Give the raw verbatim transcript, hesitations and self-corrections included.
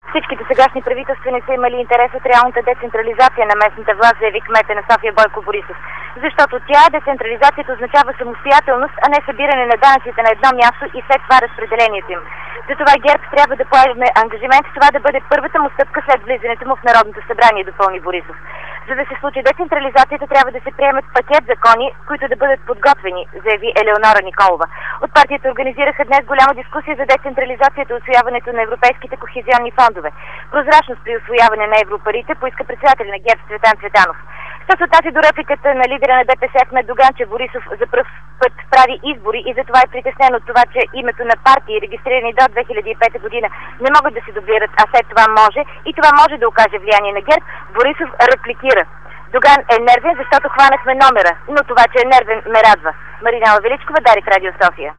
Всичките сегашни правителства не са имали интерес от реалната децентрализация на местната власт, заяви кмета на София Бойко Борисов. Защото тя, децентрализацията, означава самостоятелност, а не събиране на данъците на едно място и след това разпределението им. Затова ГЕРБ трябва да поеме ангажимент това да бъде първата му стъпка след влизането му в Народното събрание, допълни Борисов. За да се случи децентрализацията, трябва да се приемат пакет закони, които да бъдат подготвени, заяви Елеонора Николова. От партията организираха днес голяма дискусия за децентрализацията и усвояването на европейските кохезионни фондове. Прозрачност при усвояване на европарите поиска председателя на ГЕРБ Цветан Цветанов. Що се отнася до репликата на лидера на ДПС Ахмед Доган, че Борисов за пръв път прави избори и затова е притеснен от това, че името на партии, регистрирани до две хиляди и пета година, не могат да се дублират, а след това може и това може да окаже влияние на ГЕРБ, Борисов репликира: Доган е нервен, защото хванахме номера, но това, че е нервен, ме радва. Маринела Величкова, Дарик, Радио София.